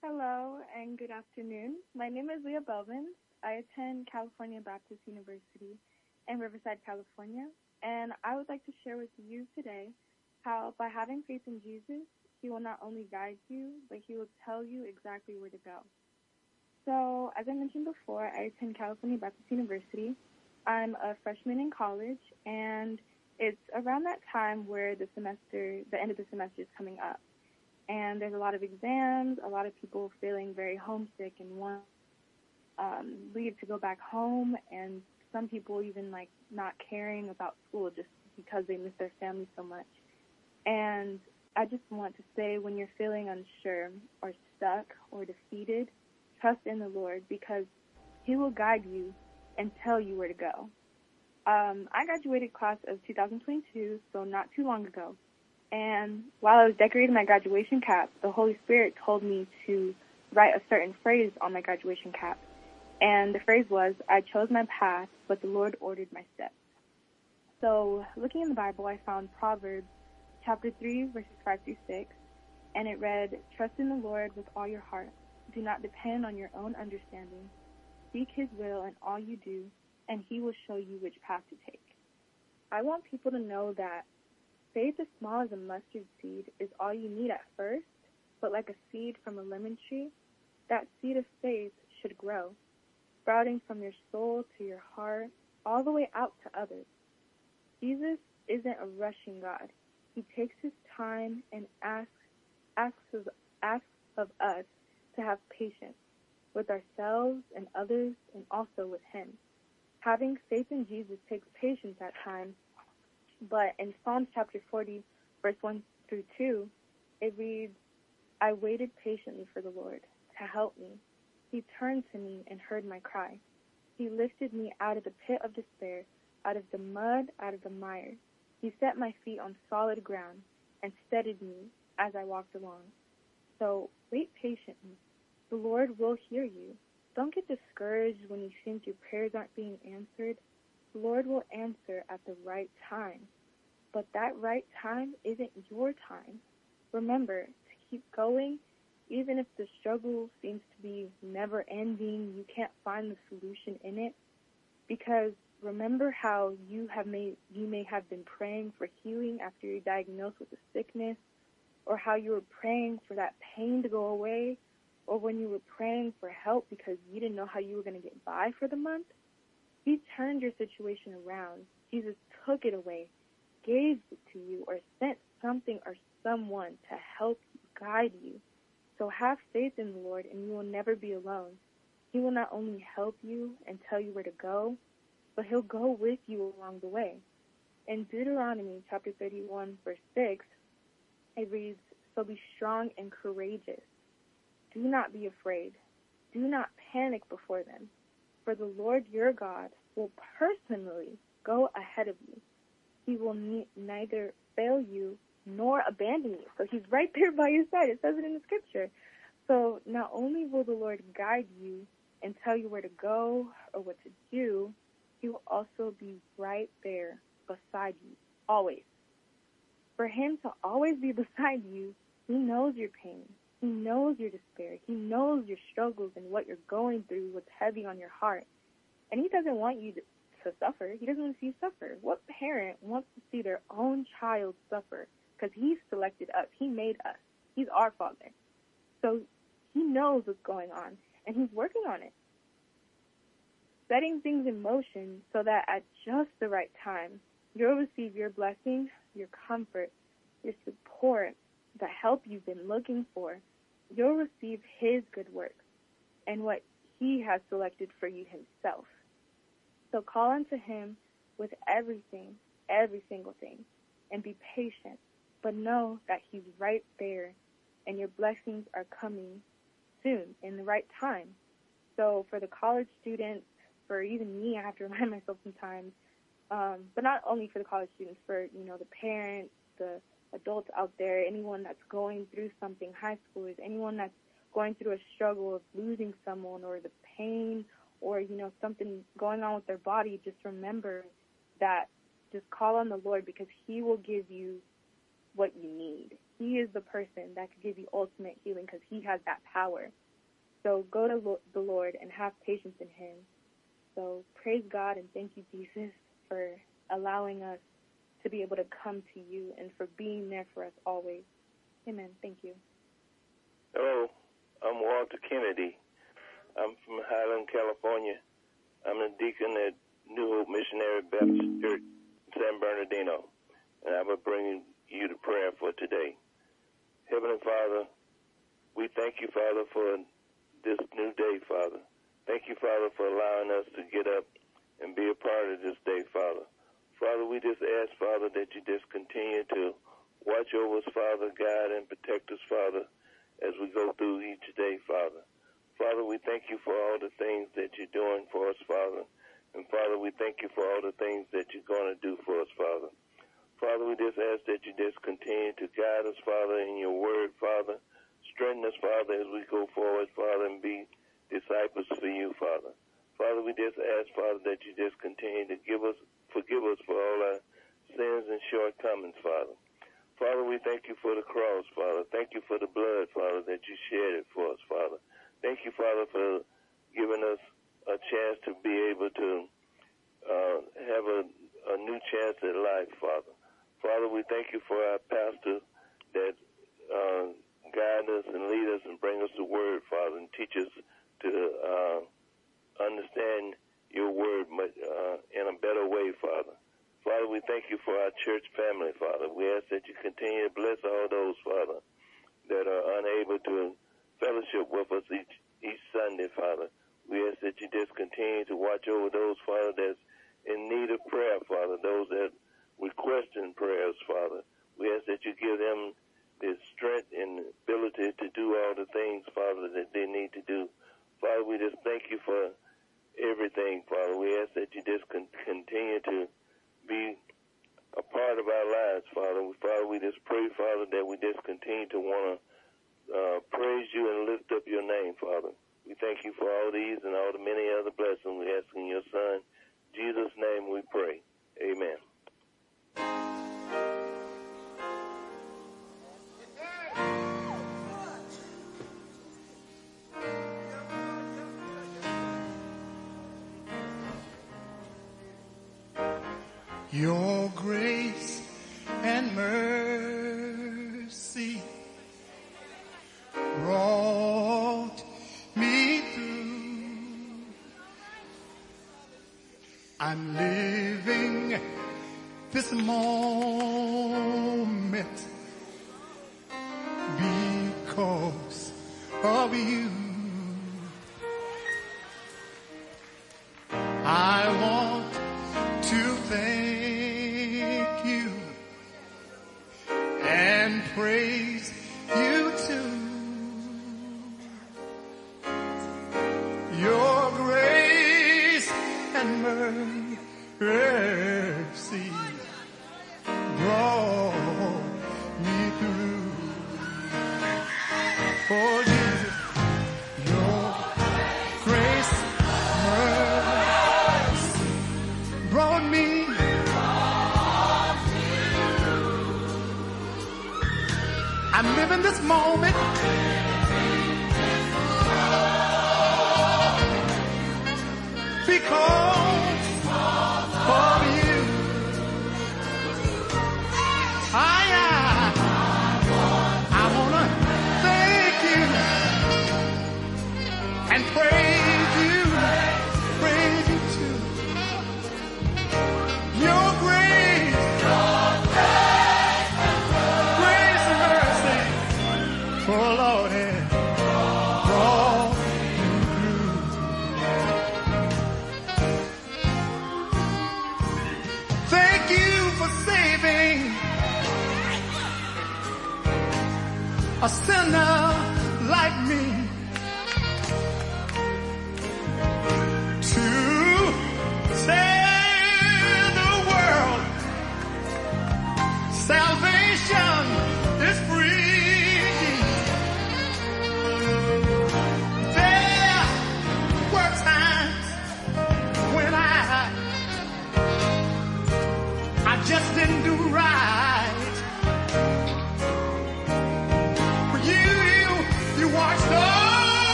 Hello and good afternoon. My name is Leah Belvin. I attend California Baptist University in Riverside, California, and I would like to share with you today how by having faith in Jesus, he will not only guide you, but he will tell you exactly where to go. So, as I mentioned before, I attend California Baptist University. I'm a freshman in college, and it's around that time where the end of the semester is coming up. And there's a lot of exams, a lot of people feeling very homesick and want leave to go back home, and some people even not caring about school just because they miss their family so much. And I just want to say, when you're feeling unsure or stuck or defeated, trust in the Lord, because he will guide you and tell you where to go. I graduated class of 2022, so not too long ago. And while I was decorating my graduation cap, the Holy Spirit told me to write a certain phrase on my graduation cap. And the phrase was, "I chose my path, but the Lord ordered my steps." So looking in the Bible, I found Proverbs chapter 3, verses 5 through 6. And it read, "Trust in the Lord with all your heart. Do not depend on your own understanding. Seek his will in all you do, and he will show you which path to take." I want people to know that faith as small as a mustard seed is all you need at first, but like a seed from a lemon tree, that seed of faith should grow, sprouting from your soul to your heart, all the way out to others. Jesus isn't a rushing God. He takes his time and asks of us to have patience with ourselves and others, and also with him. Having faith in Jesus takes patience at times. But in Psalms chapter 40, verse 1 through 2, it reads, "I waited patiently for the Lord to help me. He turned to me and heard my cry. He lifted me out of the pit of despair, out of the mud, out of the mire. He set my feet on solid ground and steadied me as I walked along." So wait patiently. The Lord will hear you. Don't get discouraged when you think your prayers aren't being answered. The Lord will answer at the right time. But that right time isn't your time. Remember to keep going, even if the struggle seems to be never ending, you can't find the solution in it. Because remember how you may have been praying for healing after you're diagnosed with a sickness, or how you were praying for that pain to go away, or when you were praying for help because you didn't know how you were going to get by for the month. He turned your situation around. Jesus took it away, gave it to you, or sent something or someone to help you, guide you. So have faith in the Lord, and you will never be alone. He will not only help you and tell you where to go, but he'll go with you along the way. In Deuteronomy chapter 31, verse 6, it reads, "So be strong and courageous. Do not be afraid. Do not panic before them. For the Lord your God will personally go ahead of you. He will neither fail you nor abandon you." So he's right there by your side. It says it in the scripture. So not only will the Lord guide you and tell you where to go or what to do, he will also be right there beside you, always. For him to always be beside you, he knows your pain. He knows your despair. He knows your struggles and what you're going through, what's heavy on your heart. And he doesn't want you to suffer. He doesn't want to see you suffer. What parent wants to see their own child suffer? Because he selected us. He made us. He's our father. So he knows what's going on, and he's working on it, setting things in motion so that at just the right time, you'll receive your blessing, your comfort, your support, the help you've been looking for. You'll receive his good works and what he has selected for you himself. So call unto him with everything, every single thing, and be patient, but know that he's right there, and your blessings are coming soon in the right time. So for the college students, for even me, I have to remind myself sometimes, but not only for the college students, for, the parents, the adults out there, anyone that's going through something, high schoolers, anyone that's going through a struggle of losing someone, or the pain, or, something going on with their body, just remember that just call on the Lord, because he will give you what you need. He he is the person that could give you ultimate healing because he has that power. So go to the Lord and have patience in him. So praise God and thank you, Jesus, for allowing us to be able to come to you and for being there for us always. Amen. Thank you. Hello, I'm Walter Kennedy. I'm from Highland, California. I'm a deacon at New Hope Missionary Baptist Church in San Bernardino, and I will bring you to prayer for today. Heavenly Father, we thank you, Father, for this new day, Father. Thank you, Father, for allowing us to get up and be a part of this day, Father. Father, we just ask, Father, that you just continue to watch over us, Father, guide and protect us, Father, as we go through each day, Father. Father, we thank you for all the things that you're doing for us, Father. And, Father, we thank you for all the things that you're going to do for us, Father. Father, we just ask that you just continue to guide us, Father, in your word, Father. Strengthen us, Father, as we go forward, Father, and be disciples for you, Father. Father, we just ask, Father, that you just continue to forgive us for all our sins and shortcomings, Father. Father, we thank you for the cross, Father. Thank you for the blood, Father, that you shed it for us, Father. Thank you, Father, for giving us a chance to be able to have a new chance at life, Father. Father, we thank you for our pastor that guide us and lead us and bring us the word, Father, and teach us to understand your word in a better way, Father. Father, we thank you for our church family, Father. We ask that you continue to bless all those, Father, that are unable to fellowship with us each Sunday, Father. We ask that you just continue to watch over those, Father, that's in need of prayer, Father, those that requesting prayers, Father. We ask that you give them the strength and ability to do all the things, Father, that they need to do. Father, we just thank you for everything, Father. We ask that you just continue to be a part of our lives, Father. Father, we just pray, Father, that we just continue to want to praise you and lift up your name, Father. We thank you for all these and all the many other blessings we ask in your Son. In Jesus' name we pray. Amen. Your grace and mercy brought me through. I'm living this moment because of you. I want to thank you and praise you too. Your grace and mercy brought me through. Oh, Jesus, your grace mercy brought me. I'm living this moment because of you. I want to thank you and praise you too. Your grace and mercy, oh Lord, has brought me through. Thank you for saving a sinner like me to tell the world salvation is free. There were times when I just didn't do right.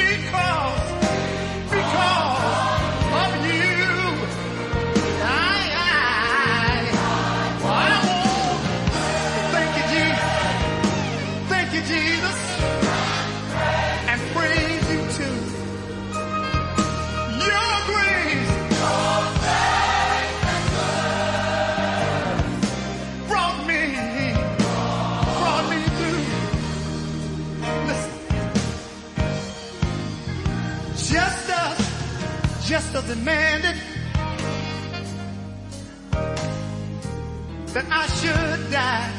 of you. I want to thank you, Jesus. Thank you, Jesus. And praise you too. Your grace brought me through. Listen, just as demanded that I should die.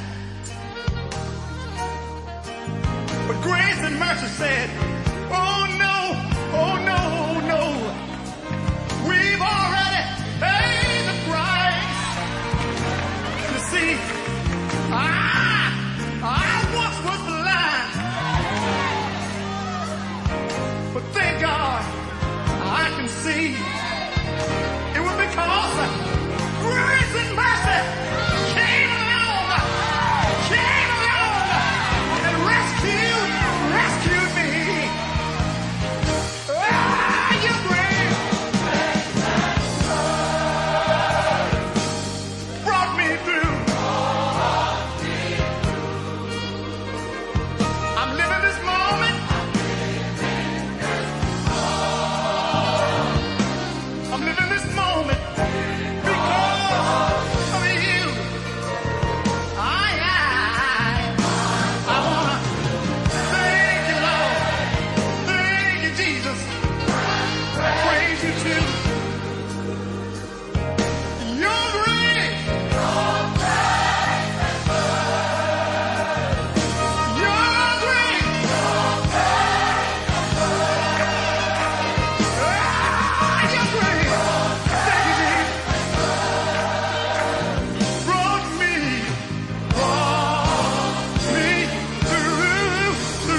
But grace and mercy said, oh no, no. We've already paid the price. You see, I once was blind, but thank God I can see. It was because grace and mercy came along and rescued me. Your grace brought me through. I'm living this moment. I'm living this moment because of you. I wanna thank you, Lord. Thank you, Jesus. Praise you too. Your grace. Your grace. Your grace. Thank you, Jesus. Brought me through.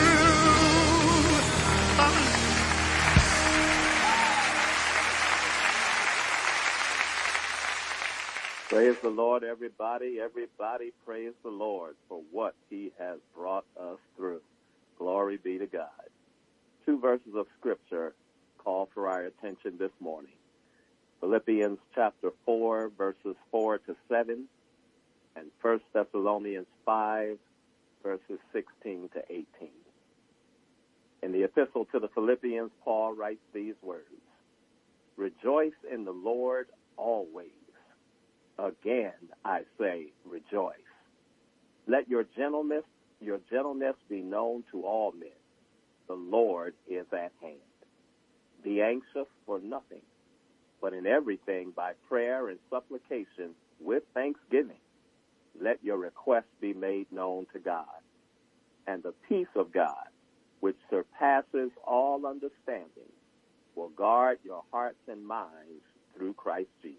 Praise the Lord, everybody. Everybody praise the Lord for what he has brought us through. Glory be to God. 2 verses of Scripture call for our attention this morning. Philippians chapter 4, verses 4 to 7, and 1 Thessalonians 5, verses 16 to 18. In the epistle to the Philippians, Paul writes these words, "Rejoice in the Lord always. Again, I say, rejoice. Let your gentleness be known to all men. The Lord is at hand. Be anxious for nothing, but in everything by prayer and supplication with thanksgiving, let your requests be made known to God. And the peace of God, which surpasses all understanding, will guard your hearts and minds through Christ Jesus."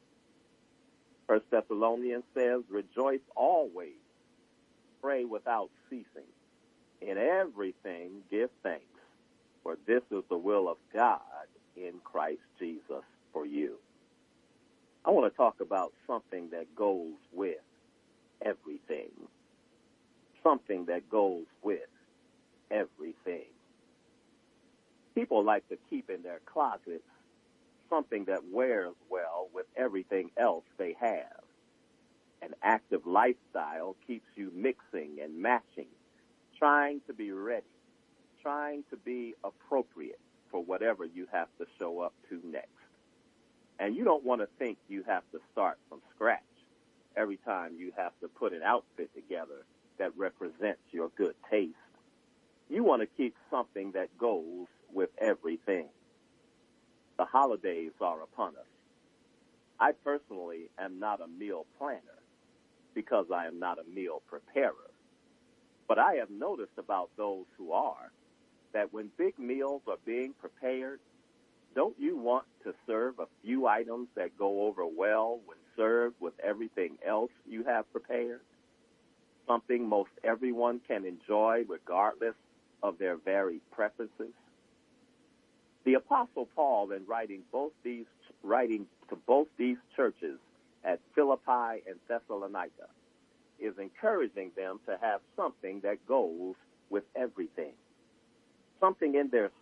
1 Thessalonians says, "Rejoice always, pray without ceasing. In everything give thanks, for this is the will of God in Christ Jesus for you." I want to talk about something that goes with everything. Something that goes with everything. People like to keep in their closets something that wears well with everything else they have. An active lifestyle keeps you mixing and matching, trying to be ready, trying to be appropriate for whatever you have to show up to next. And you don't want to think you have to start from scratch every time you have to put an outfit together that represents your good taste. You want to keep something that goes with everything. The holidays are upon us. I personally am not a meal planner because I am not a meal preparer. But I have noticed about those who are that when big meals are being prepared, don't you want to serve a few items that go over well when served with everything else you have prepared? Something most everyone can enjoy regardless of their varied preferences. The Apostle Paul, in writing to both these churches at Philippi and Thessalonica, is encouraging them to have something that goes with everything. Something in their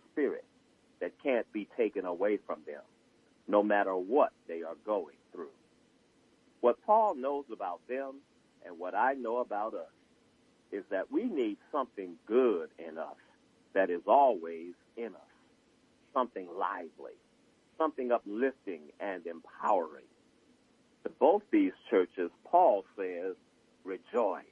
spirit that can't be taken away from them, no matter what they are going through. What Paul knows about them and what I know about us is that we need something good in us that is always in us, something lively, something uplifting and empowering. To both these churches, Paul says, rejoice.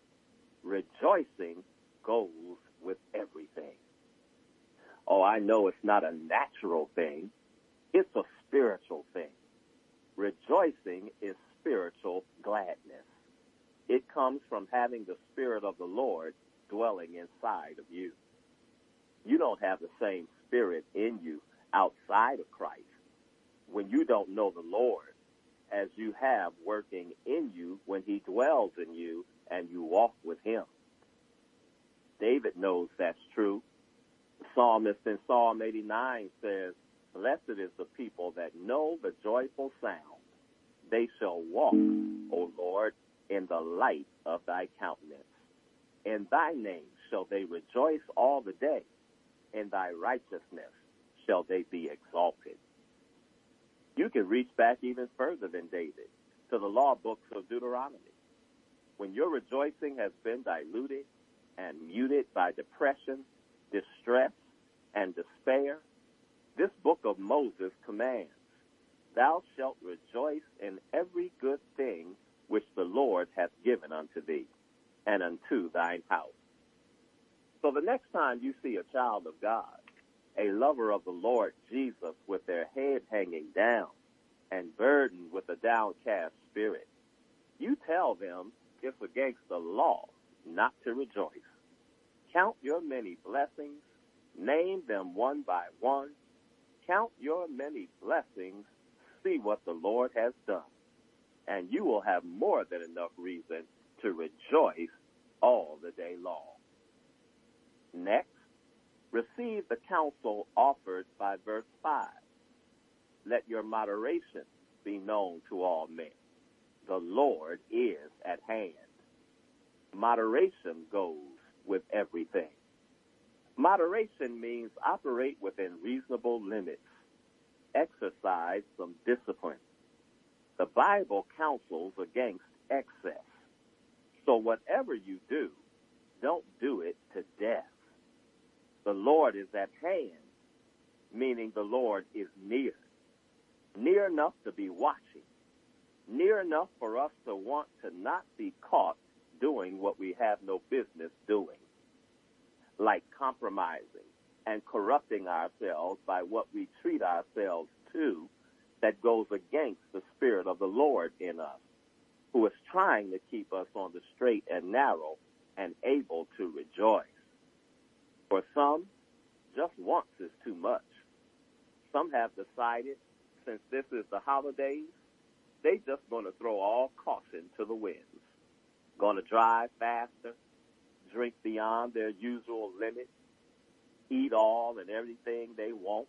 Rejoicing goes with everything. Oh, I know it's not a natural thing. It's a spiritual thing. Rejoicing is spiritual gladness. It comes from having the Spirit of the Lord dwelling inside of you. You don't have the same Spirit in you outside of Christ when you don't know the Lord as you have working in you when he dwells in you and you walk with him. David knows that's true. The psalmist in Psalm 89 says, blessed is the people that know the joyful sound. They shall walk, O Lord, in the light of thy countenance. In thy name shall they rejoice all the day. In thy righteousness shall they be exalted. You can reach back even further than David to the law books of Deuteronomy. When your rejoicing has been diluted and muted by depression, distress, and despair, this book of Moses commands, thou shalt rejoice in every good thing which the Lord hath given unto thee, and unto thine house. So the next time you see a child of God, a lover of the Lord Jesus with their head hanging down and burdened with a downcast spirit, you tell them it's against the law not to rejoice. Count your many blessings, name them one by one. Count your many blessings, see what the Lord has done, and you will have more than enough reason to rejoice all the day long. Next, receive the counsel offered by verse 5. Let your moderation be known to all men. The Lord is at hand. Moderation goes with everything. Moderation means operate within reasonable limits. Exercise some discipline. The Bible counsels against excess. So whatever you do, don't do it to death. The Lord is at hand, meaning the Lord is near. Near enough to be watching. Near enough for us to want to not be caught doing what we have no business doing, like compromising and corrupting ourselves by what we treat ourselves to that goes against the Spirit of the Lord in us, who is trying to keep us on the straight and narrow and able to rejoice. For some, just once is too much. Some have decided, since this is the holidays, they just going to throw all caution to the winds. Going to drive faster, drink beyond their usual limit, eat all and everything they want,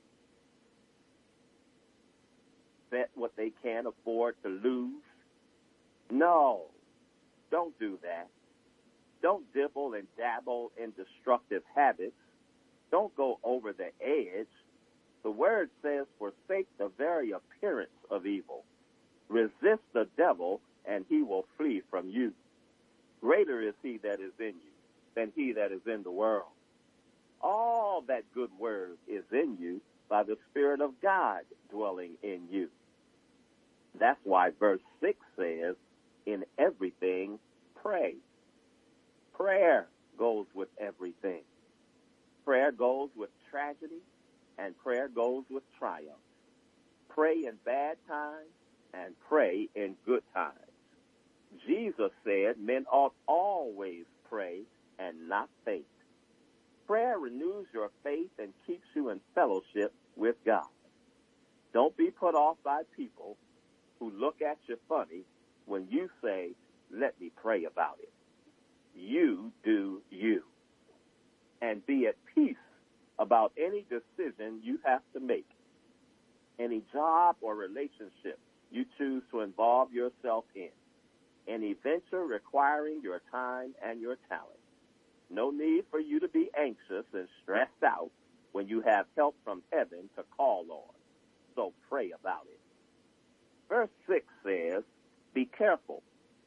bet what they can't afford to lose. No, don't do that. Don't dibble and dabble in destructive habits. Don't go over the edge. The word says, forsake the very appearance of evil. Resist the devil, and he will flee from you. Greater is he that is in you than he that is in the world. All that good word is in you by the Spirit of God dwelling in you. That's why verse 6 says, in everything, pray. Prayer goes with everything. Prayer goes with tragedy, and prayer goes with triumph. Pray in bad times, and pray in good times. Jesus said men ought always pray and not faint. Prayer renews your faith and keeps you in fellowship with God. Don't be put off by people who look at you funny when you say, let me pray about it. You do you. And be at peace about any decision you have to make, any job or relationship you choose to involve yourself in, any venture requiring your time and your talent. No need for you to be anxious and stressed out when you have help from heaven to call on. So pray about it. Verse 6 says, be careful,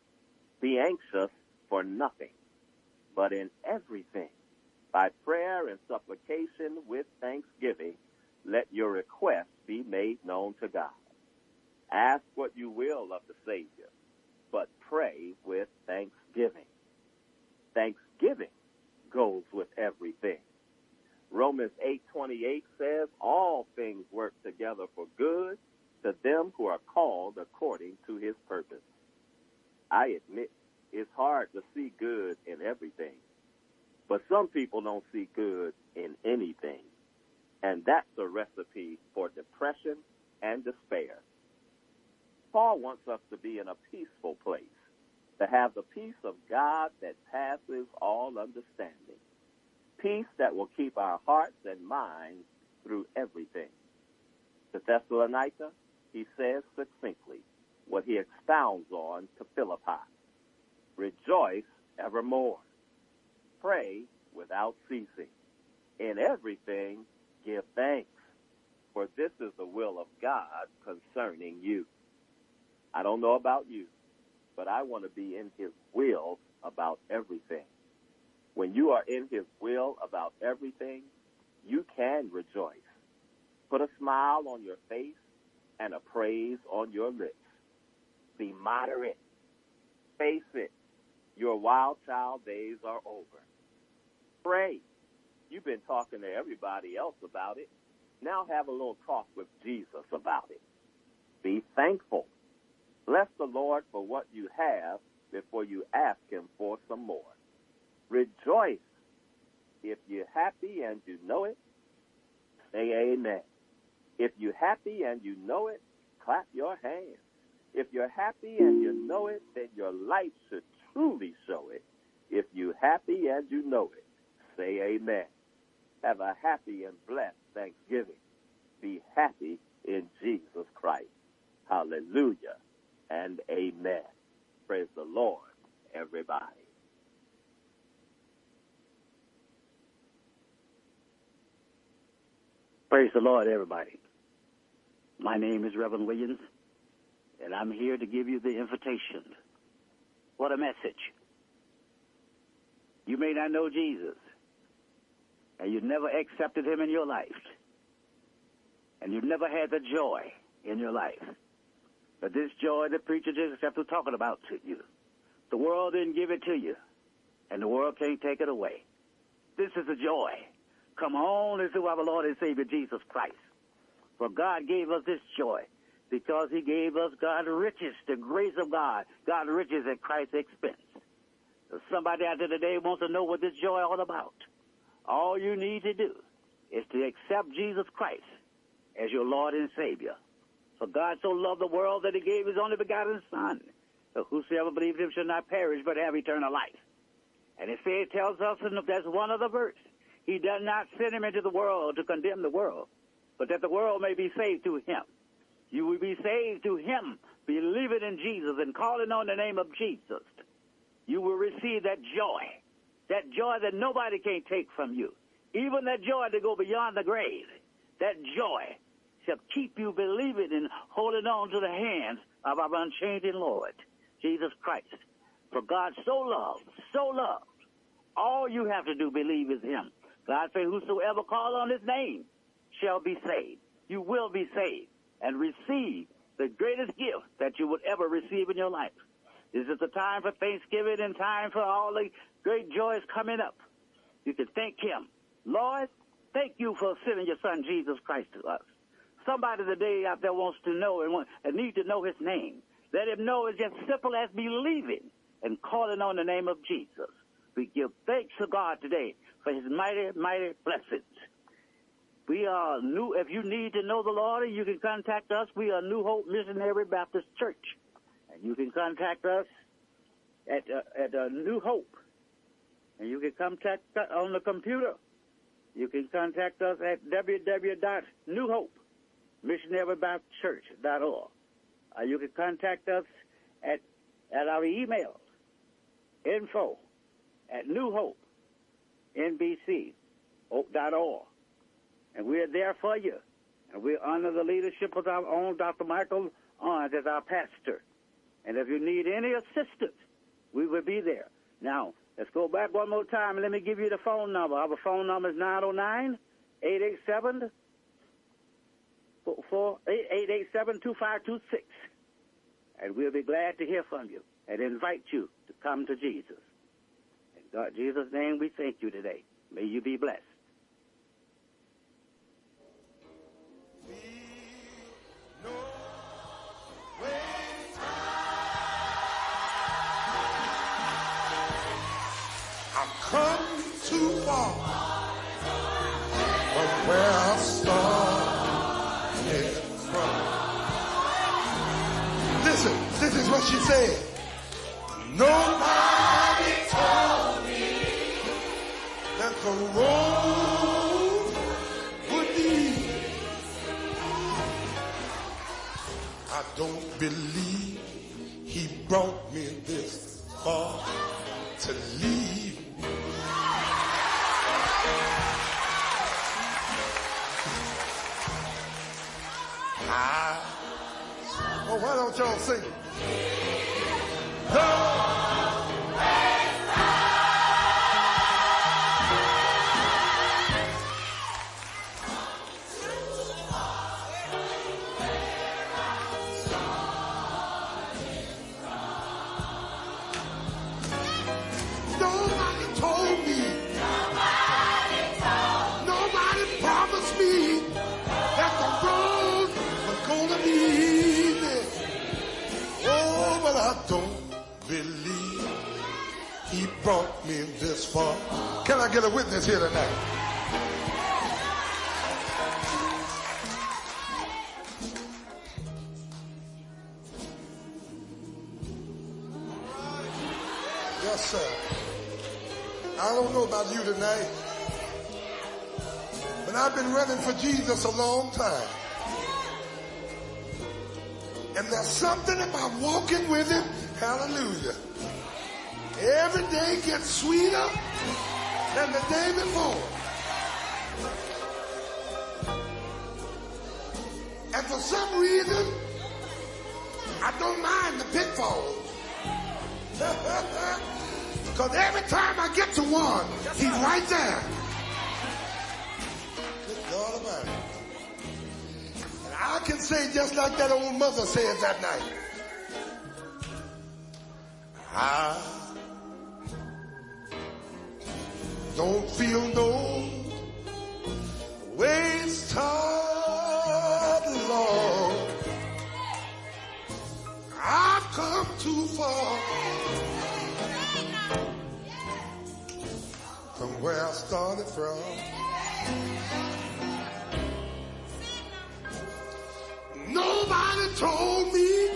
be anxious for nothing, but in everything, by prayer and supplication with thanksgiving, let your requests be made known to God. Ask what you will of the Savior, but pray with thanksgiving. Thanksgiving goes with everything. Romans 8:28 says, all things work together for good to them who are called according to his purpose. I admit it's hard to see good in everything, but some people don't see good in anything. And that's a recipe for depression and despair. Paul wants us to be in a peaceful place, to have the peace of God that passes all understanding, peace that will keep our hearts and minds through everything. To Thessalonica, he says succinctly what he expounds on to Philippi. Rejoice evermore. Pray without ceasing. In everything, give thanks, for this is the will of God concerning you. I don't know about you, but I want to be in his will about everything. When you are in his will about everything, you can rejoice. Put a smile on your face and a praise on your lips. Be moderate. Face it. Your wild child days are over. Pray. You've been talking to everybody else about it. Now have a little talk with Jesus about it. Be thankful. Bless the Lord for what you have before you ask him for some more. Rejoice. If you're happy and you know it, say amen. If you're happy and you know it, clap your hands. If you're happy and you know it, then your life should truly show it. If you're happy and you know it, say amen. Have a happy and blessed Thanksgiving. Be happy in Jesus Christ. Hallelujah and amen. Praise the Lord, everybody. Praise the Lord, everybody. My name is Reverend Williams, and I'm here to give you the invitation. What a message. You may not know Jesus, and you've never accepted him in your life, and you've never had the joy in your life. But this joy the preacher just kept talking about to you, the world didn't give it to you, and the world can't take it away. This is the joy. Come on into our Lord and Savior Jesus Christ. For God gave us this joy because he gave us God's riches, the grace of God, God's riches at Christ's expense. So somebody out there today wants to know what this joy is all about. All you need to do is to accept Jesus Christ as your Lord and Savior. For God so loved the world that he gave his only begotten Son. So whosoever believes him shall not perish but have eternal life. And it tells us, and that's one of the verse, he does not send him into the world to condemn the world, but that the world may be saved through him. You will be saved through him, believing in Jesus and calling on the name of Jesus. You will receive that joy that nobody can take from you, even that joy to go beyond the grave. That joy shall keep you believing and holding on to the hands of our unchanging Lord, Jesus Christ. For God so loved, all you have to do believe is him. God said, whosoever call on his name shall be saved. You will be saved and receive the greatest gift that you would ever receive in your life. This is the time for Thanksgiving and time for all the great joys coming up. You can thank him. Lord, thank you for sending your son Jesus Christ to us. Somebody today out there wants to know and need to know his name. Let him know it's just simple as believing and calling on the name of Jesus. We give thanks to God today for his mighty, mighty blessings. We are new. If you need to know the Lord, you can contact us. We are New Hope Missionary Baptist Church. And you can contact us at New Hope. And you can contact us on the computer. You can contact us at www.newhopemmissionarybaptistchurch.org. You can contact us at our email, info@newhopenbc.org. And we're there for you. And we're under the leadership of our own Dr. Michael Owens as our pastor. And if you need any assistance, we will be there. Now, let's go back one more time and let me give you the phone number. Our phone number is 909-887-2526. And we'll be glad to hear from you and invite you to come to Jesus. In God, Jesus' name, we thank you today. May you be blessed. Come too far from where I started from. Listen, this is what she said. Nobody told me that the road would be. I don't believe he brought me this far to leave. Oh, why don't y'all sing it? Nobody told me. Nobody promised me that the road was gonna be. But I don't believe he brought me this far. Can I get a witness here tonight? Yes, sir. I don't know about you tonight, but I've been running for Jesus a long time. And there's something about walking with him, hallelujah. Every day gets sweeter than the day before. And for some reason, I don't mind the pitfalls. Because every time I get to one, he's right there. Good God Almighty. I can say just like that old mother said that night. I don't feel no wasted love. I've come too far from where I started from. Nobody told me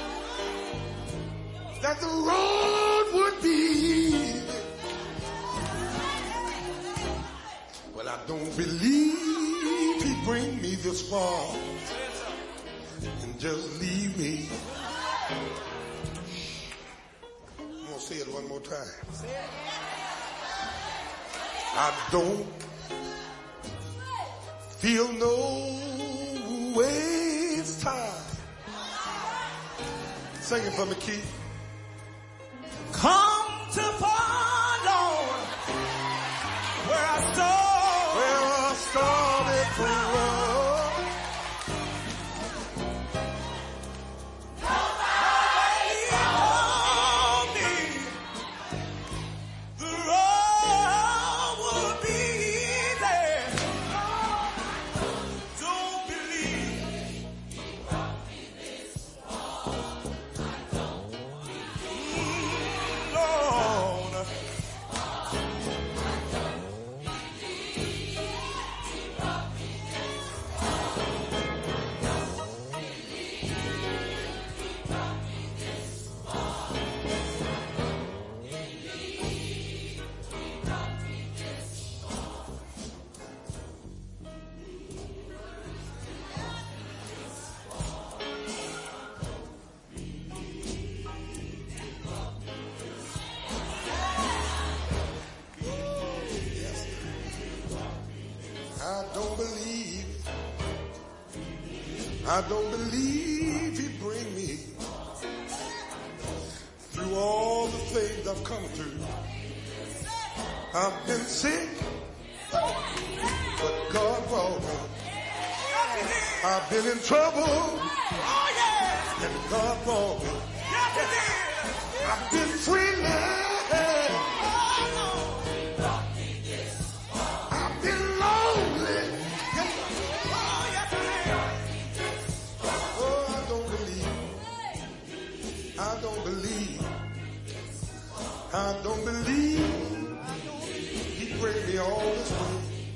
that the road would be easy. Well, I don't believe he'd bring me this far and just leave me. I'm going to say it one more time. I don't feel no waste time. Sing it for me, Keith. Come to follow where I started to run. Nobody told me the road would be easy. Don't believe he brought me this far. I don't believe. Lord, I don't believe he bring me through all the things I've come through. I've been sick, but God brought me. I've been in trouble, and God brought me. I've been free now. I've been lonely. Oh, I don't believe. I don't believe. I don't believe. He bring me all this way.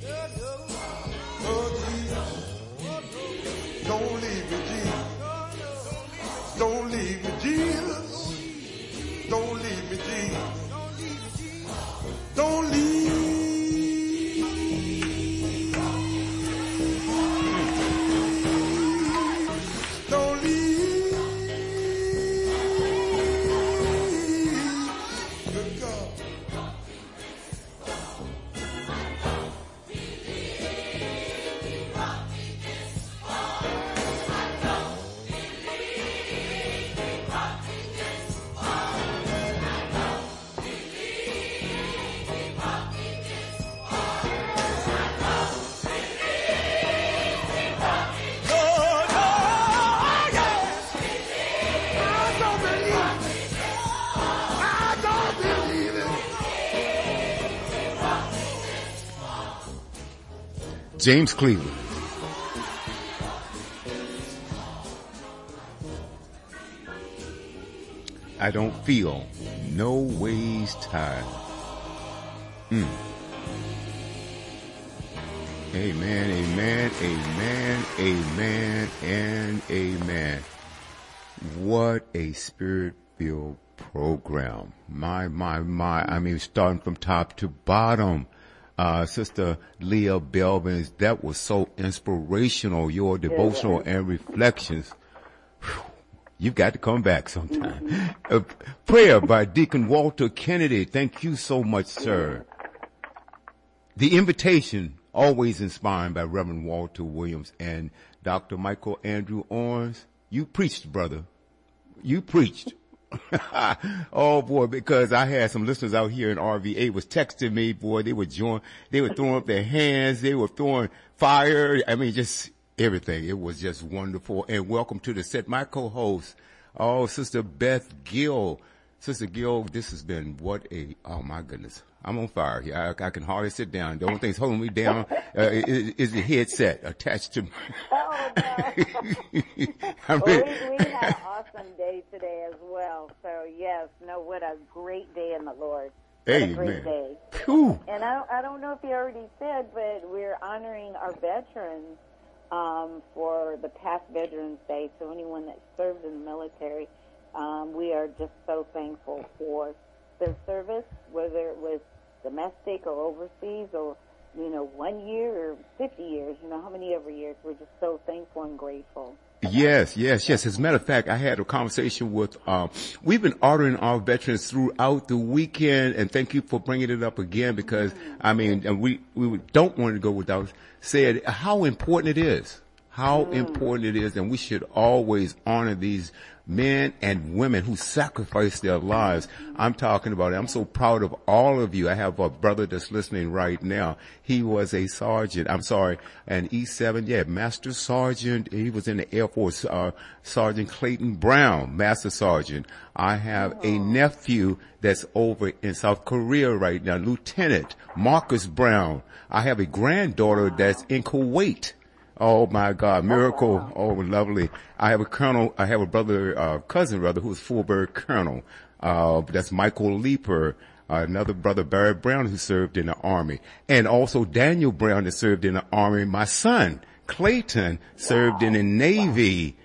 Oh, Jesus. Don't leave me, Jesus. Don't leave me, Jesus. Don't leave me, Jesus. Don't leave. Don't leave. Good God. James Cleveland. I don't feel no ways tired. Amen, amen, amen, amen, and amen. What a spirit-filled program. My. I mean, starting from top to bottom. Sister Leah Belvin, that was so inspirational, your devotional and reflections. Whew. You've got to come back sometime. Prayer by Deacon Walter Kennedy. Thank you so much, sir. The invitation, always inspired by Reverend Walter Williams and Dr. Michael Andrew Owens. You preached, brother. You preached. Oh boy, because I had some listeners out here in RVA was texting me, boy, they were throwing up their hands, they were throwing fire. I mean, just everything. It was just wonderful. And welcome to the set. My co-host, Sister Beth Gill. Sister Gill, this has been oh my goodness. I'm on fire here. I can hardly sit down. The only thing that's holding me down is the headset attached to me. Oh, no. We had an awesome day today as well. So, yes, what a great day in the Lord. What a great day. Whew. And I don't know if you already said, but we're honoring our veterans for the past Veterans Day. So anyone that served in the military, we are just so thankful for their service, whether it was domestic or overseas or, 1 year or 50 years, how many ever years. We're just so thankful and grateful. Yes. As a matter of fact, I had a conversation with, we've been honoring our veterans throughout the weekend, and thank you for bringing it up again because, we don't want to go without saying how important it is. How important it is, and we should always honor these men and women who sacrifice their lives. I'm talking about it. I'm so proud of all of you. I have a brother that's listening right now. He was a sergeant. An E7, Master Sergeant. He was in the Air Force, Sergeant Clayton Brown, Master Sergeant. I have a nephew that's over in South Korea right now, Lieutenant Marcus Brown. I have a granddaughter that's in Kuwait. Oh my God, miracle. Oh, lovely. I have a cousin brother who's full-bird colonel. That's Michael Leeper. Another brother, Barry Brown, who served in the Army. And also Daniel Brown that served in the Army. My son, Clayton, served in the Navy.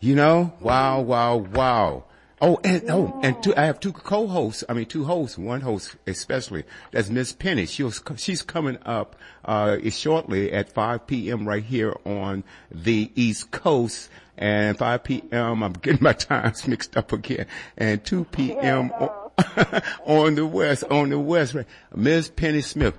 Wow. I have two hosts, one host especially. That's Miss Penny. She's coming up, shortly at 5 p.m. right here on the East Coast. And 5 p.m., I'm getting my times mixed up again. And 2 p.m. on the West, right? Miss Penny Smith,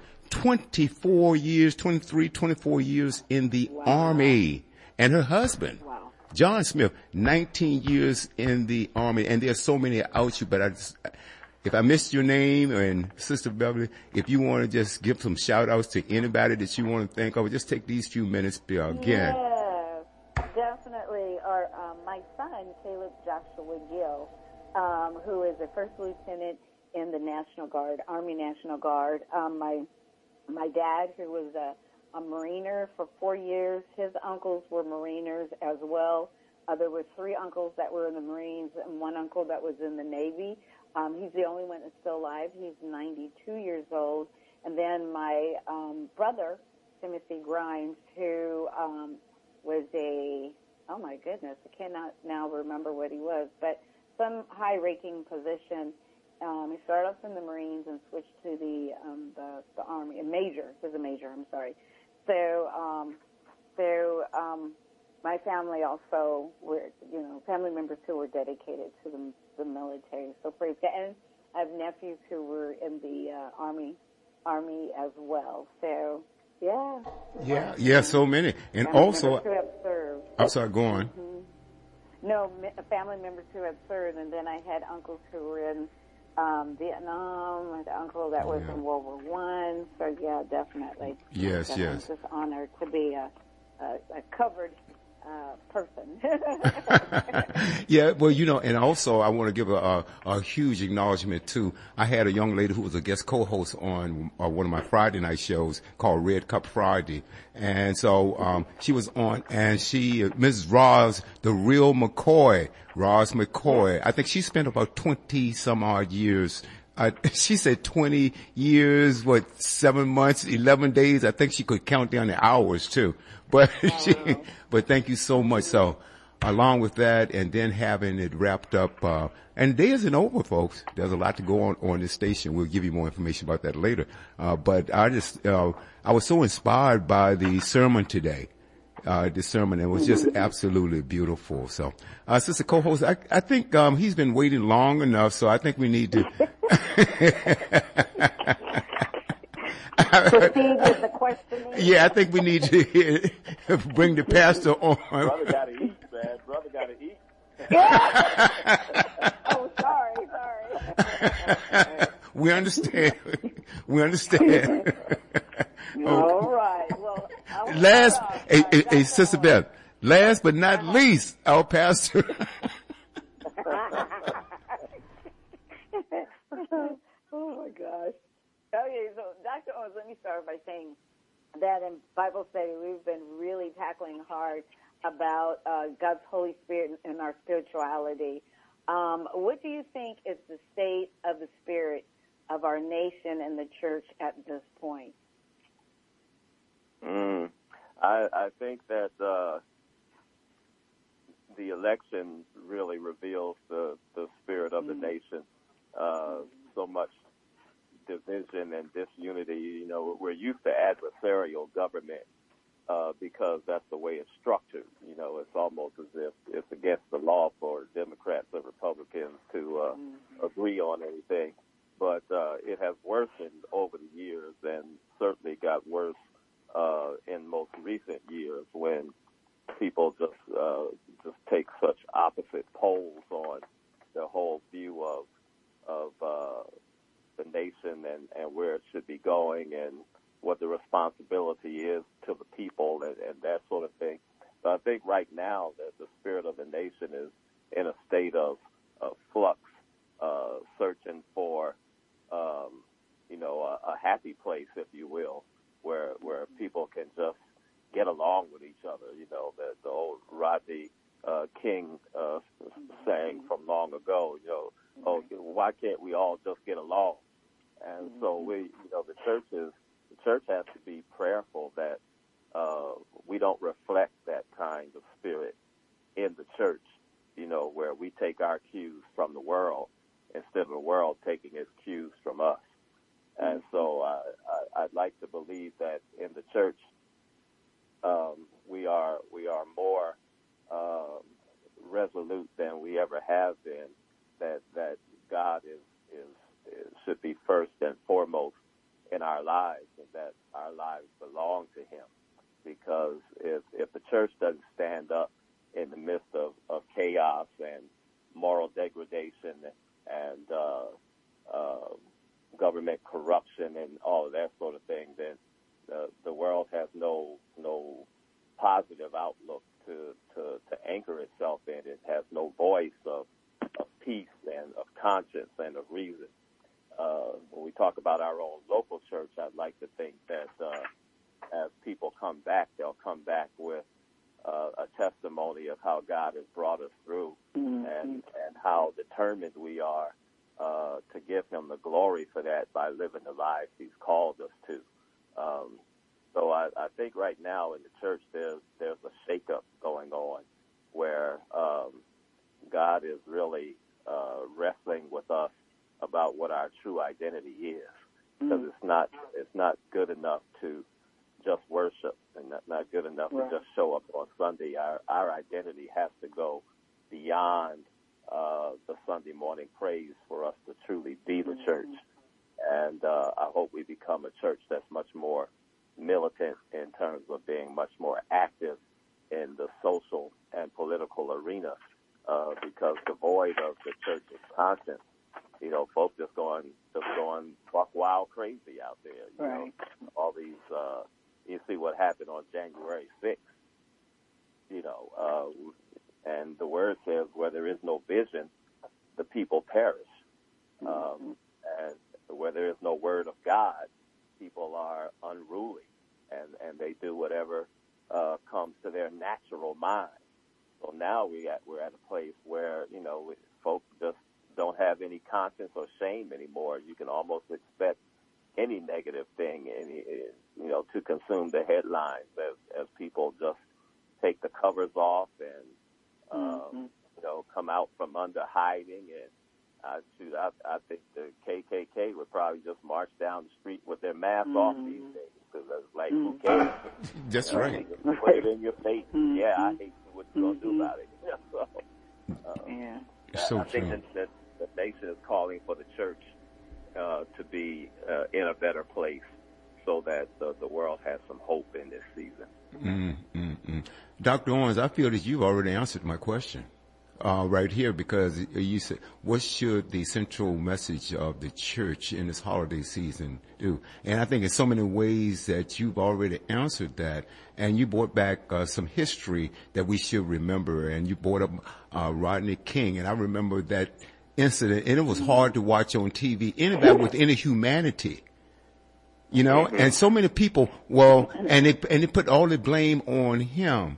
24 years in the Army. And her husband. John Smith, 19 years in the Army, and there's so many out you, but if I missed your name, and Sister Beverly, if you want to just give some shout-outs to anybody that you want to think of, just take these few minutes again. Yes, definitely. My son, Caleb Joshua Gill, who is a first lieutenant in the National Guard, Army National Guard. My dad, who was a Mariner for 4 years, his uncles were Mariners as well. There were 3 uncles that were in the Marines and 1 uncle that was in the Navy. He's the only one that's still alive. He's 92 years old. And then my brother, Timothy Grimes, who was oh my goodness, I cannot now remember what he was, but some high-ranking position. He started off in the Marines and switched to the Army, a major. He was a major, I'm sorry. So my family also were, family members who were dedicated to the military. So praise God. And I have nephews who were in the Army as well. So, yeah. Yeah, so many. And family also, members who have served. I'm sorry, go on. Mm-hmm. No, family members who have served, and then I had uncles who were in Vietnam, an uncle that was in World War I. So, yeah, definitely. Yes. I'm just honored to be a covered person. Yeah, well, and also I want to give a huge acknowledgement too. I had a young lady who was a guest co-host on one of my Friday night shows called Red Cup Friday. And so, she was on, and Mrs. Roz, the real McCoy, Roz McCoy, I think she spent about 20 some odd years. She said 20 years, 7 months, 11 days. I think she could count down the hours too. But but thank you so much. So along with that, and then having it wrapped up, and the day isn't over, folks. There's a lot to go on this station. We'll give you more information about that later. But I was so inspired by the sermon today. The sermon, it was just absolutely beautiful. So, Sister Co-host, I think, he's been waiting long enough, so I think we need to proceed with the questioning. Yeah, I think we need to bring the pastor on. Brother gotta eat, man. Brother gotta eat. Oh, sorry. We understand. All right. Well, Sister Beth, last but not least, our pastor. Oh my gosh. Okay, so Dr. Owens, let me start by saying that in Bible study we've been really tackling hard about God's Holy Spirit and our spirituality. What do you think is the state of the spirit of our nation and the church at this point? I think that the election really reveals the spirit of the nation. So much division and disunity. We're used to adversarial government because that's the way it's structured. It's almost as if it's against the law for Democrats and Republicans to agree on anything. But it has worsened over the years and certainly got worse in most recent years when people just take such opposite poles on the whole view of the nation and where it should be going and what the responsibility is to the people and that sort of thing. So I think right now that the spirit of the nation is in a state of flux, searching for a happy place, if you will, where people can just get along with each other. The old Rodney King saying from long ago, why can't we all just get along? And so the church has to be prayerful that we don't reflect that kind of spirit in the church, where we take our cues from the world instead of the world taking its cues from us. And so I'd like to believe that in the church we are more resolute than we ever have been, that God should be first and foremost in our lives, and that our lives belong to Him. Because if the church doesn't stand up in the midst of chaos and moral degradation and government corruption and all of that sort of thing, then the world has no positive outlook to anchor itself in. It has no voice of peace and of conscience and of reason. When we talk about our own local church, I'd like to think that as people come back, they'll come back with a testimony of how God has brought us through and how determined we are to give him the glory for that by living the lives he's called us to. So I think right now in the church there's a shakeup going on where God is really wrestling with us about what our true identity is, because it's not good enough to just worship and not good enough to just show up on Sunday. Our identity has to go beyond the Sunday morning praise for us to truly be the church. And I hope we become a church that's much more militant in terms of being much more active in the social and political arena, because devoid of the church's conscience, folks just going buck wild crazy out there. You know, all these, you see what happened on January 6th, and the word says where there is no vision, the people perish. And where there is no word of God, people are unruly, and they do whatever comes to their natural mind. So now we're at a place where, folks just don't have any conscience or shame anymore. You can almost expect any negative thing, to consume the headlines as people just take the covers off and, come out from under hiding. And I think the KKK would probably just march down the street with their mask off these days, because it's like, who cares? That's right. Put it in your face. Yeah, I hate what you're going to do about it. So, I think that the nation is calling for the church to be in a better place, so that the world has some hope in this season. Dr. Owens, I feel that you've already answered my question right here, because you said, what should the central message of the church in this holiday season do? And I think in so many ways that you've already answered that, and you brought back some history that we should remember, and you brought up Rodney King, and I remember that incident, and it was hard to watch on TV. Anybody with any humanity, and so many people, and they put all the blame on him,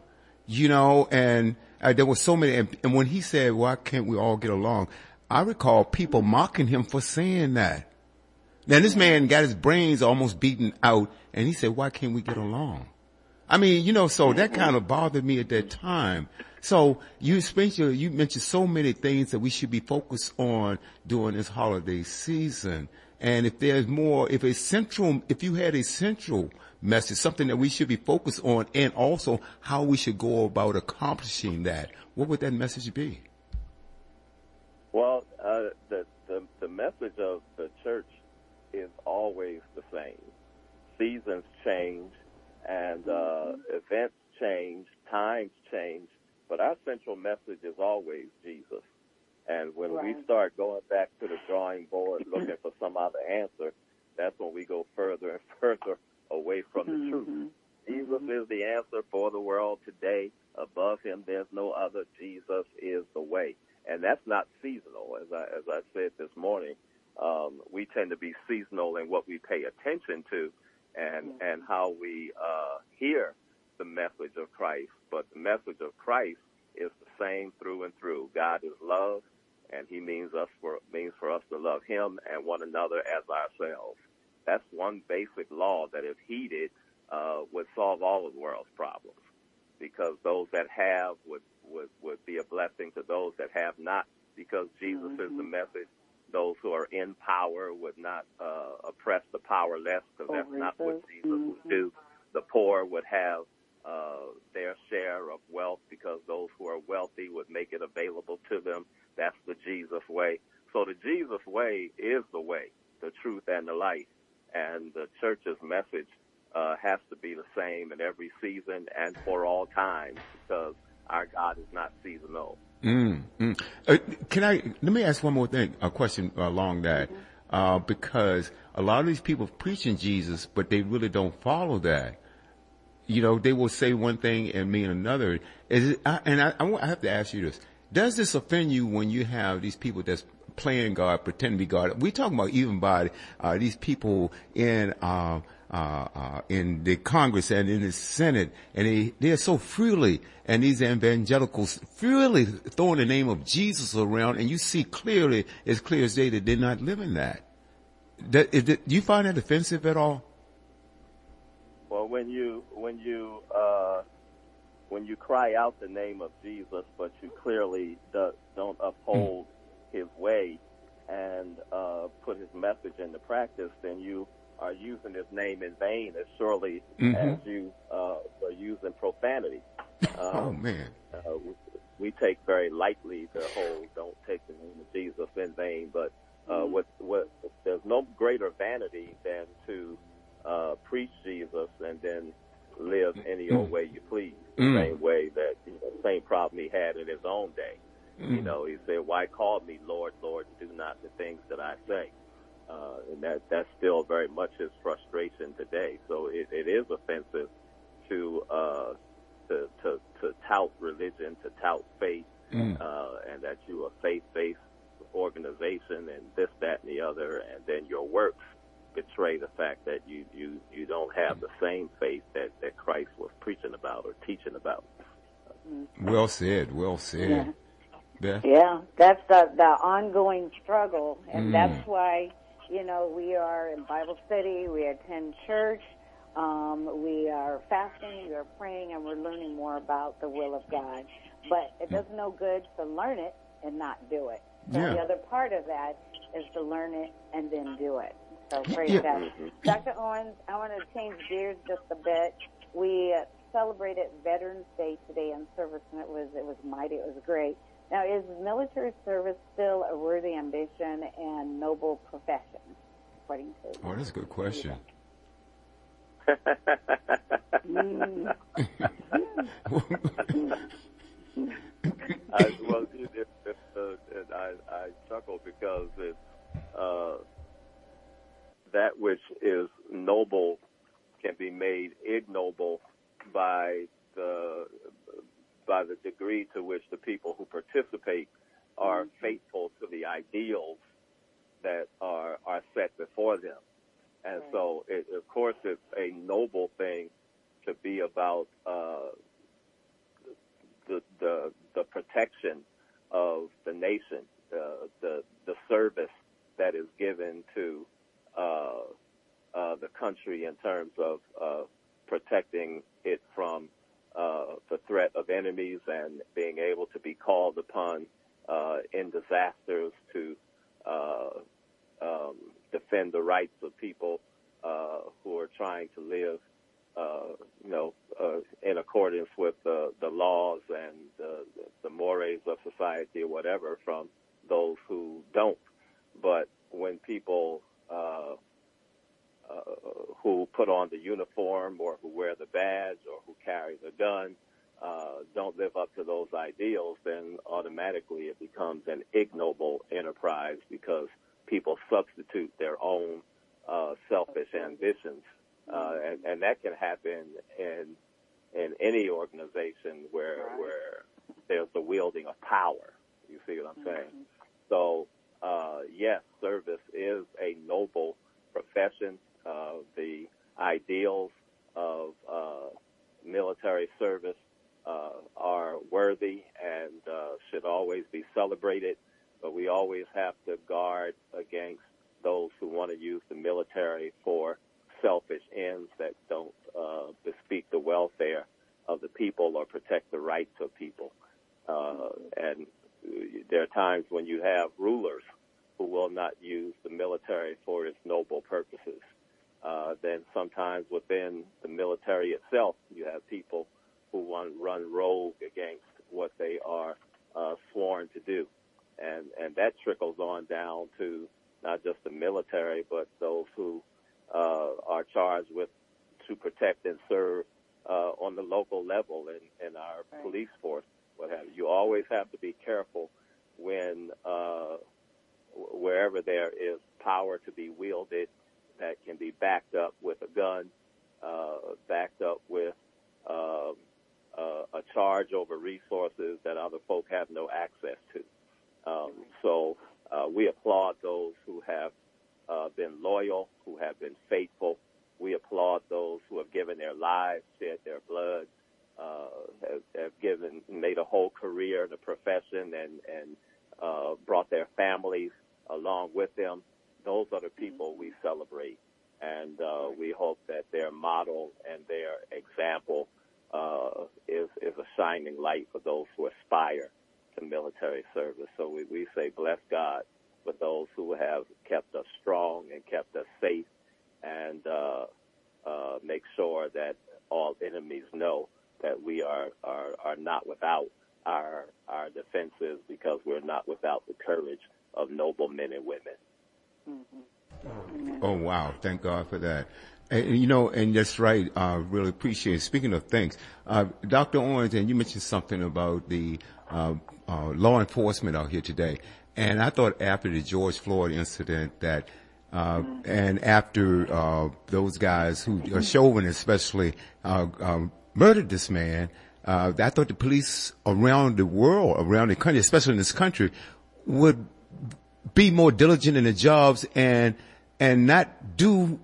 and there were so many, and when he said, why can't we all get along, I recall people mocking him for saying that. Now this man got his brains almost beaten out, and he said, why can't we get along? I mean, so that kind of bothered me at that time. So you mentioned so many things that we should be focused on during this holiday season. And if there's more, if you had a central message, something that we should be focused on, and also how we should go about accomplishing that, what would that message be? Well, the message of the church is always the same. Seasons change, and events change, times change, but our central message is always Jesus. And when we start going back to the drawing board looking for some other answer, that's when we go further and further away from the truth. Jesus is the answer for the world today. Above him, there's no other. Jesus is the way. And that's not seasonal. As I said this morning, we tend to be seasonal in what we pay attention to and how we hear the message of Christ. But the message of Christ is the same through and through. God is love, and he means for us to love him and one another as ourselves. That's one basic law that, if heeded, would solve all of the world's problems, because those that have would be a blessing to those that have not, because Jesus is the message. Those who are in power would not oppress the powerless, because that's not what Jesus would do. The poor would have their share of wealth, because those who are wealthy would make it available to them. That's the Jesus way. So the Jesus way is the way, the truth, and the light. And the church's message has to be the same in every season and for all time, because our God is season old. Let me ask one more thing, a question along that, because a lot of these people preaching Jesus, but they really don't follow that. You know, they will say one thing and mean another. I have to ask you this. Does this offend you when you have these people that's playing God, pretending to be God? We're talking about even by these people in the Congress and in the Senate, and they are so freely, and these evangelicals freely throwing the name of Jesus around, and you see clearly, as clear as day, that they're not living that. Do you find that offensive at all? Well, when you cry out the name of Jesus, but you clearly don't uphold his way and put his message into practice, then you are using his name in vain as surely as you are using profanity. Oh, man. We take very lightly the whole don't take the name of Jesus in vain, but there's no greater vanity than to preach Jesus and then live any old way you please. The same way that, the same problem he had in his own day. You know, he said, "Why call me Lord, Lord, and do not the things that I say?" And that's still very much his frustration today. So it is offensive to tout religion, to tout faith, and that you're a faith-based organization and this, that, and the other, and then your works betray the fact that you don't have the same faith that Christ was preaching about or teaching about. Well said. Well said. Yeah. Beth? Yeah, that's the ongoing struggle, and that's why, we are in Bible study, we attend church, we are fasting, we are praying, and we're learning more about the will of God. But it does no good to learn it and not do it. So the other part of that is to learn it and then do it. So praise God. Dr. Owens, I want to change gears just a bit. We celebrated Veterans Day today in service, and it was mighty. It was great. Now, is military service still a worthy ambition and noble profession, according to? Oh, that's a good question. I chuckle because it's that which is noble can be made ignoble by the degree to which the people who participate are faithful to the ideals that are set before them. And so, of course, it's a noble thing to be about the protection of the nation, the service that is given to the country in terms of protecting it from the threat of enemies and being able to be called upon in disasters to defend the rights of people who are trying to live, in accordance with the laws and the mores of society or whatever from those who don't. But when people who put on the uniform or who wear the badge or who carry the gun don't live up to those ideals, then automatically it becomes an ignoble enterprise because people substitute their own selfish ambitions. And that can happen in any organization where there's the wielding of power. You see what I'm saying? So, yes, service is a noble profession. The ideals of military service are worthy and should always be celebrated, but we always have to guard against those who want to use the military for selfish ends that don't bespeak the welfare of the people or protect the rights of people. And there are times when you have rulers who will not use the military for its noble purposes. Then sometimes within the military itself, you have people who want to run rogue against what they are sworn to do. And that trickles on down to not just the military, but those who are charged with to protect and serve on the local level in our police force, what have you. You always have to be careful when wherever there is power to be wielded that can be backed up with a gun, backed up with a charge over resources that other folk have no access to. So we applaud those who have been loyal, who have been faithful. We applaud those who have given their lives, shed their blood, have made a whole career in the profession and brought their families along with them. Those are the people we celebrate, and we hope that their model and their example is a shining light for those who aspire to military service. So we say, bless God for those who have kept us strong and kept us safe, and make sure that all enemies know that we are not without our defenses, because we're not without the courage of noble men and women. Mm-hmm. Oh, wow. Thank God for that. And, and that's right. I really appreciate it. Speaking of things, Dr. Owens, and you mentioned something about the law enforcement out here today. And I thought after the George Floyd incident that and after those guys who are Chauvin especially murdered this man, I thought the police around the world, around the country, especially in this country, would be more diligent in their jobs and not do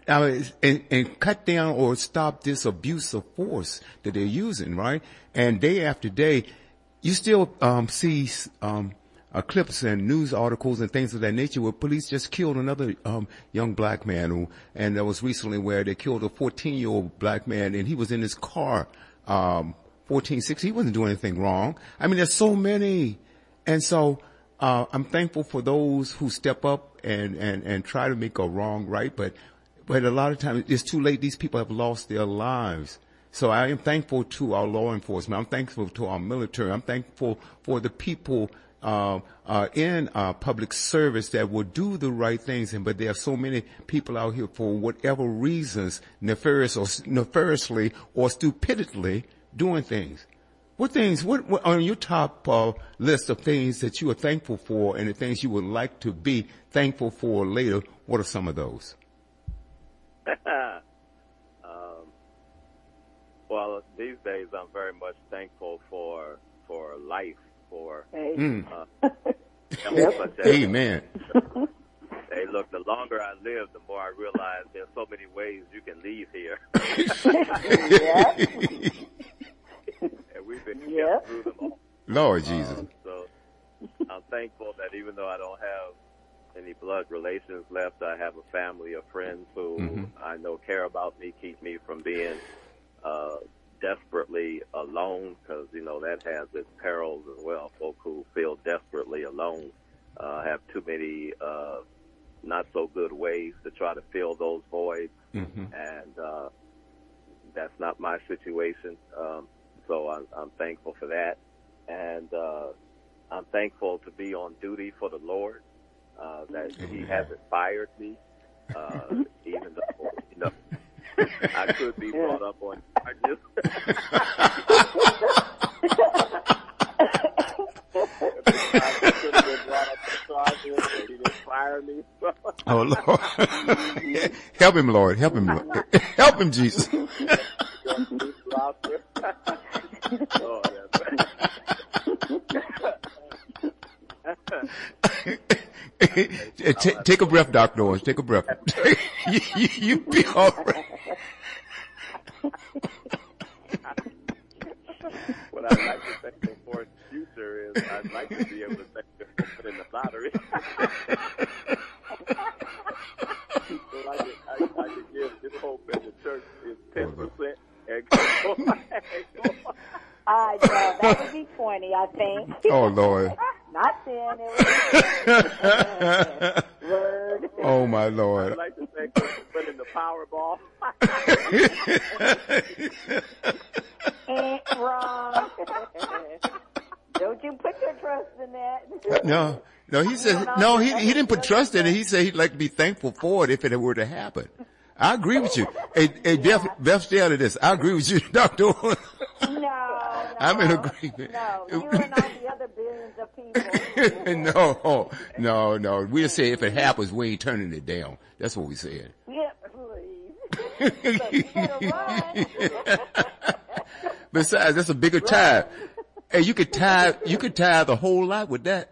and cut down or stop this abuse of force that they're using, right? And day after day, you still see clips and news articles and things of that nature where police just killed another young black man, and that was recently where they killed a 14-year-old black man, and he was in his car, 14, 16. He wasn't doing anything wrong. I mean, there's so many. And so I'm thankful for those who step up and try to make a wrong right, but a lot of times it's too late. These people have lost their lives. So I am thankful to our law enforcement. I'm thankful to our military. I'm thankful for the people in public service that will do the right things. But there are so many people out here for whatever reasons, nefariously or stupidly doing things. What on your top list of things that you are thankful for and the things you would like to be thankful for later, what are some of those? Well, these days I'm very much thankful for life, for Amen. Hey, look, the longer I live, the more I realize there's so many ways you can leave here. And we've been kept through them all. Lord Jesus. So I'm thankful that even though I don't have any blood relations left, I have a family of friends who I know care about me, keep me from being desperately alone, because, that has its perils as well. Folk who feel desperately alone have too many not so good ways to try to fill those voids, and that's not my situation. So I'm thankful for that, and I'm thankful to be on duty for the Lord, that He hasn't fired me, even though, I could be brought up on charges. I could have been brought up on charges, but He didn't fire me. Oh, Lord. Help him, Lord. Help him, Lord. Help him, Jesus. Oh, Take a breath, Dr. Owens. Take a breath. You be all right. What I'd like to thank Him for in the future is I'd like to be able to thank Him for putting the lottery. So I could give this hope in the church is 10% and go on. I know, that would be 20, I think. Oh, Lord. Not 10, it was Word. Oh, my Lord. I'd like to thank Him for putting the Powerball. Ain't wrong. Don't you put your trust in that. No, he said, he didn't put trust in it. He said he'd like to be thankful for it if it were to happen. I agree with you. Hey, Beth, stay out of this. I agree with you, Dr. Owens. No, I'm in agreement. No, you and all the other billions of people. No. We just say if it happens, we ain't turning it down. That's what we said. Yeah, please. So you better run. Besides, that's a bigger tithe. Hey, you could tithe the whole lot with that.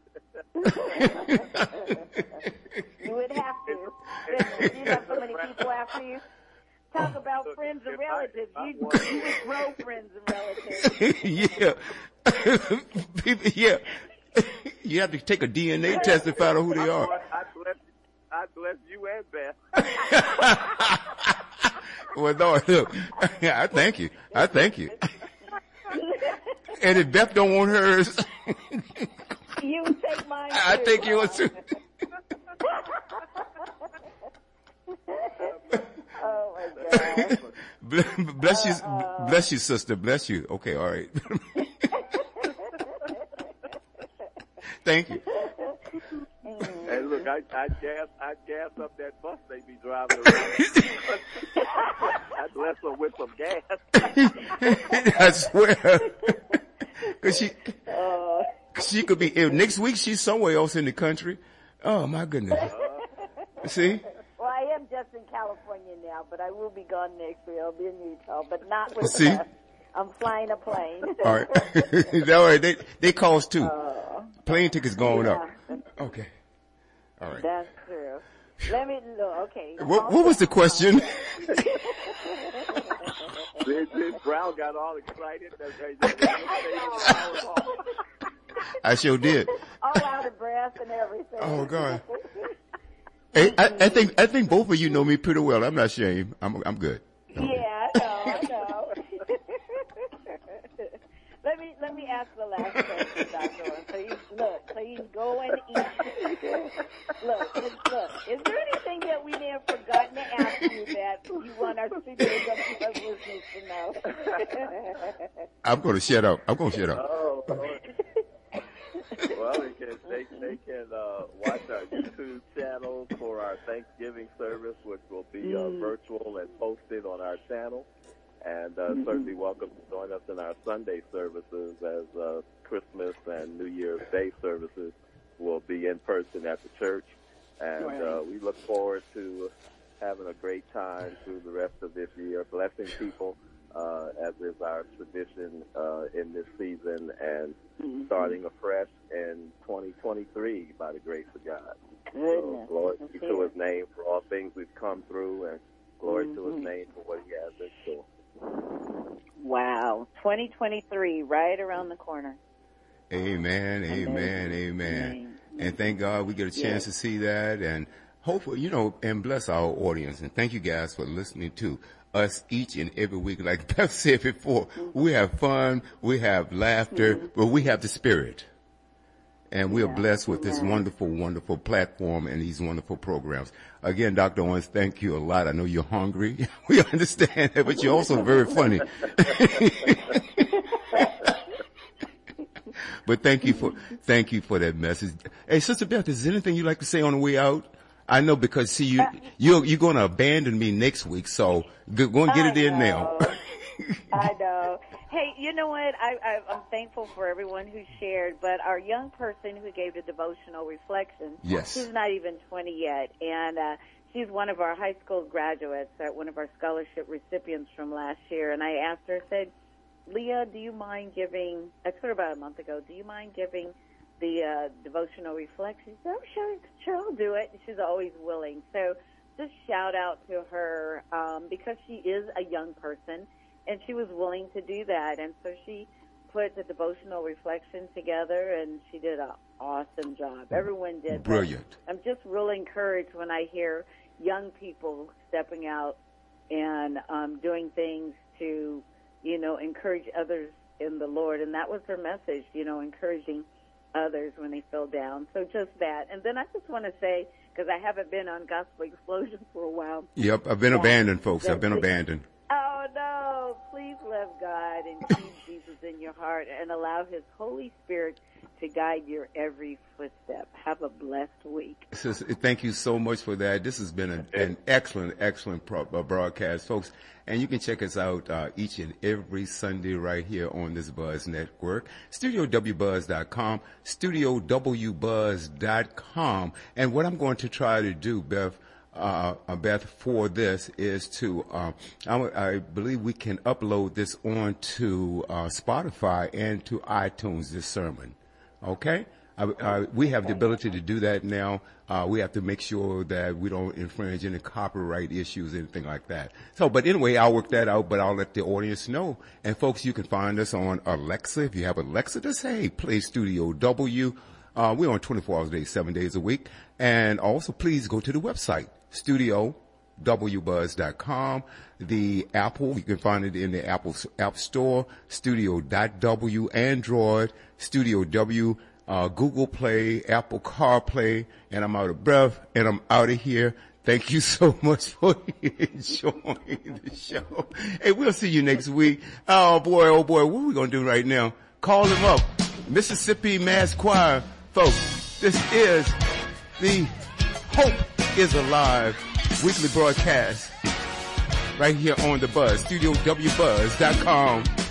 You would have to. You have so many people after you. Talk about friends and relatives. You would grow friends and relatives. Yeah. You have to take a DNA test to find out who they are. I bless you and Beth. Well, no, look, I thank you. And if Beth don't want hers, you take mine too. I take yours too. Oh my God. Bless you, sister. Bless you. Okay, all right. Thank you. Hey, look, I gas up that bus they be driving around. I bless them with some gas. I swear. Cause she could be, next week she's somewhere else in the country. Oh my goodness. See? Well, I am just in California now, but I will be gone next week. I'll be in Utah, but not with See? the bus. I'm flying a plane. All right. All right. They cost too. Plane tickets going up. Okay. All right. That's true. Let me look. Okay. What was the question? This Brown got all excited. I sure did. All out of breath and everything. Oh God. Hey, I think both of you know me pretty well. I'm not ashamed. I'm good. Yeah, I know. Let me ask the last question, Dr. Owen. So you go and eat. Look, is there anything that we may have forgotten to ask you that you want our listeners to know? I'm going to shut up. Oh, well, they can watch our YouTube channel for our Thanksgiving service, which will be virtual and posted on our channel. And certainly welcome to join us in our Sunday services as Christmas and New Year's Day services will be in person at the church. And we look forward to having a great time through the rest of this year, blessing people as is our tradition in this season, and starting afresh in 2023 by the grace of God. So glory be to His name for all things we've come through, and glory to His name for what He has in store. Wow, 2023, right around the corner. Amen. And thank God we get a chance to see that, and hopefully, and bless our audience. And thank you guys for listening to us each and every week. Like Beth said before, we have fun, we have laughter, but we have the Spirit. And we are blessed with this wonderful, wonderful platform and these wonderful programs. Again, Dr. Owens, thank you a lot. I know you're hungry. We understand that, but you're also very funny. But thank you for that message. Hey, Sister Beth, is there anything you'd like to say on the way out? I know, because see, you're going to abandon me next week, so go and get it in now. I know. Hey, you know what? I'm thankful for everyone who shared, but our young person who gave the devotional reflection, she's not even 20 yet, and she's one of our high school graduates, one of our scholarship recipients from last year, and I asked her, I said, Leah, do you mind giving, I told her about a month ago, do you mind giving the devotional reflection? She said, oh, sure, I'll do it. She's always willing. So just shout out to her because she is a young person, and she was willing to do that. And so she put the devotional reflection together, and she did an awesome job. Everyone did. Brilliant. But I'm just really encouraged when I hear young people stepping out and doing things to, encourage others in the Lord. And that was her message, encouraging others when they fell down. So just that. And then I just want to say, because I haven't been on Gospel Explosion for a while. Yep, I've been abandoned, folks. I've been abandoned. Oh, no. Please love God and keep Jesus in your heart and allow His Holy Spirit to guide your every footstep. Have a blessed week. Thank you so much for that. This has been an excellent broadcast, folks. And you can check us out each and every Sunday right here on this Buzz Network. StudioWBuzz.com, StudioWBuzz.com. And what I'm going to try to do, Beth, for this is to, I believe we can upload this onto Spotify and to iTunes, this sermon. Okay? We have the ability to do that now. We have to make sure that we don't infringe any copyright issues, anything like that. So, but anyway, I'll work that out, but I'll let the audience know. And folks, you can find us on Alexa. If you have Alexa, just say, play Studio W. We're on 24 hours a day, 7 days a week. And also, please go to the website, StudioWBuzz.com. The Apple, you can find it in the Apple App Store, Studio.W, Android, Studio W, Google Play, Apple CarPlay, and I'm out of breath, and I'm out of here. Thank you so much for enjoying the show. Hey, we'll see you next week. Oh boy, what are we going to do right now? Call him up. Mississippi Mass Choir. Folks, this is the Hope is Alive weekly broadcast right here on The Buzz, StudioWBuzz.com.